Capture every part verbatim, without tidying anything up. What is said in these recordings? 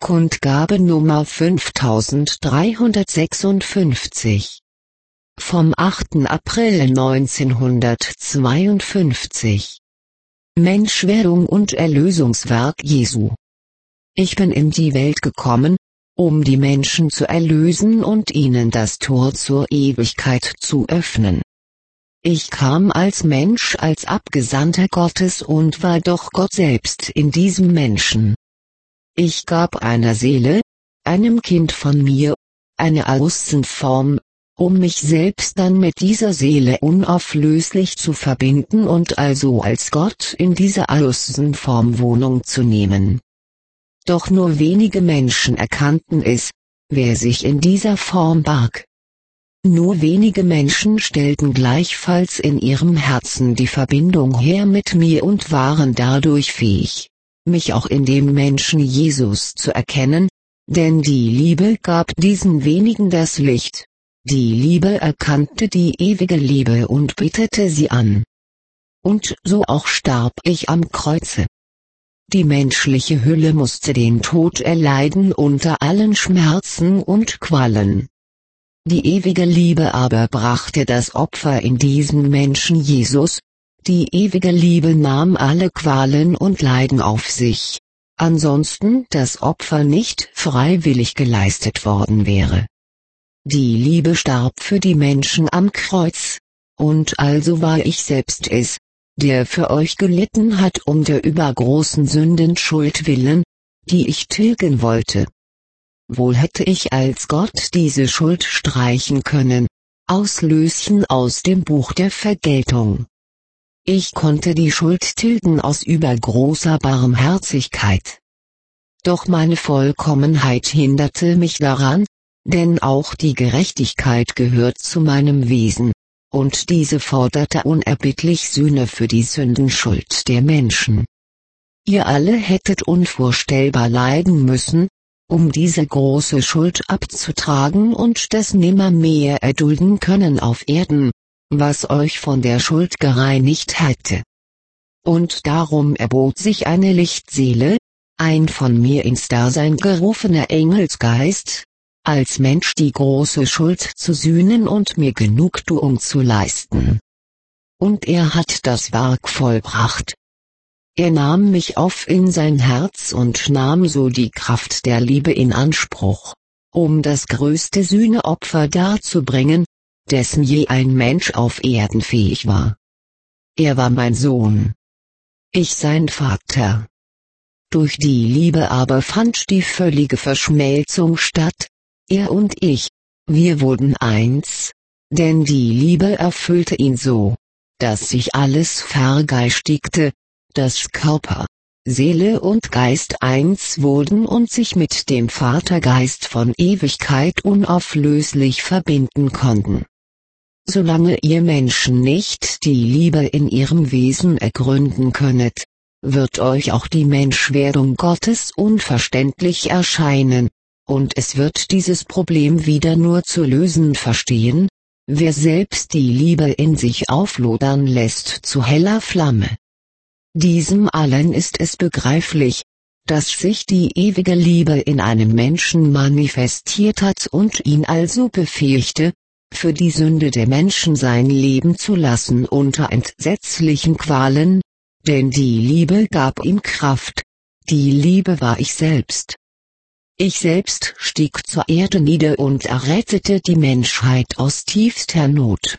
Kundgabe Nummer fünftausenddreihundertsechsundfünfzig. Vom achten April neunzehnhundertzweiundfünfzig. Menschwerdung und Erlösungswerk Jesu. Ich bin in die Welt gekommen, um die Menschen zu erlösen und ihnen das Tor zur Ewigkeit zu öffnen. Ich kam als Mensch, als Abgesandter Gottes und war doch Gott selbst in diesem Menschen. Ich gab einer Seele, einem Kind von mir, eine Außenform, um mich selbst dann mit dieser Seele unauflöslich zu verbinden und also als Gott in dieser Außenform Wohnung zu nehmen. Doch nur wenige Menschen erkannten es, wer sich in dieser Form barg. Nur wenige Menschen stellten gleichfalls in ihrem Herzen die Verbindung her mit mir und waren dadurch fähig, mich auch in dem Menschen Jesus zu erkennen, denn die Liebe gab diesen wenigen das Licht. Die Liebe erkannte die ewige Liebe und betete sie an. Und so auch starb ich am Kreuze. Die menschliche Hülle musste den Tod erleiden unter allen Schmerzen und Qualen. Die ewige Liebe aber brachte das Opfer in diesen Menschen Jesus. Die ewige Liebe nahm alle Qualen und Leiden auf sich, ansonsten das Opfer nicht freiwillig geleistet worden wäre. Die Liebe starb für die Menschen am Kreuz, und also war ich selbst es, der für euch gelitten hat um der übergroßen Sündenschuld willen, die ich tilgen wollte. Wohl hätte ich als Gott diese Schuld streichen können, auslöschen aus dem Buch der Vergeltung. Ich konnte die Schuld tilgen aus übergroßer Barmherzigkeit. Doch meine Vollkommenheit hinderte mich daran, denn auch die Gerechtigkeit gehört zu meinem Wesen, und diese forderte unerbittlich Sühne für die Sündenschuld der Menschen. Ihr alle hättet unvorstellbar leiden müssen, um diese große Schuld abzutragen und das nimmermehr erdulden können auf Erden, was euch von der Schuld gereinigt hätte. Und darum erbot sich eine Lichtseele, ein von mir ins Dasein gerufener Engelsgeist, als Mensch die große Schuld zu sühnen und mir Genugtuung zu leisten. Und er hat das Werk vollbracht. Er nahm mich auf in sein Herz und nahm so die Kraft der Liebe in Anspruch, um das größte Sühneopfer darzubringen, dessen je ein Mensch auf Erden fähig war. Er war mein Sohn. Ich sein Vater. Durch die Liebe aber fand die völlige Verschmelzung statt, er und ich, wir wurden eins, denn die Liebe erfüllte ihn so, dass sich alles vergeistigte, dass Körper, Seele und Geist eins wurden und sich mit dem Vatergeist von Ewigkeit unauflöslich verbinden konnten. Solange ihr Menschen nicht die Liebe in ihrem Wesen ergründen könnet, wird euch auch die Menschwerdung Gottes unverständlich erscheinen, und es wird dieses Problem wieder nur zu lösen verstehen, wer selbst die Liebe in sich auflodern lässt zu heller Flamme. Diesem allen ist es begreiflich, dass sich die ewige Liebe in einem Menschen manifestiert hat und ihn also befähigte, für die Sünde der Menschen sein Leben zu lassen unter entsetzlichen Qualen, denn die Liebe gab ihm Kraft, die Liebe war ich selbst. Ich selbst stieg zur Erde nieder und errettete die Menschheit aus tiefster Not.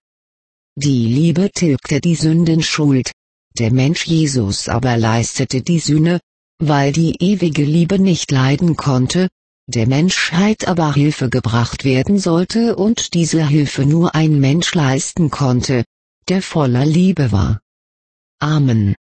Die Liebe tilgte die Sündenschuld, der Mensch Jesus aber leistete die Sühne, weil die ewige Liebe nicht leiden konnte, der Menschheit aber Hilfe gebracht werden sollte und diese Hilfe nur ein Mensch leisten konnte, der voller Liebe war. Amen.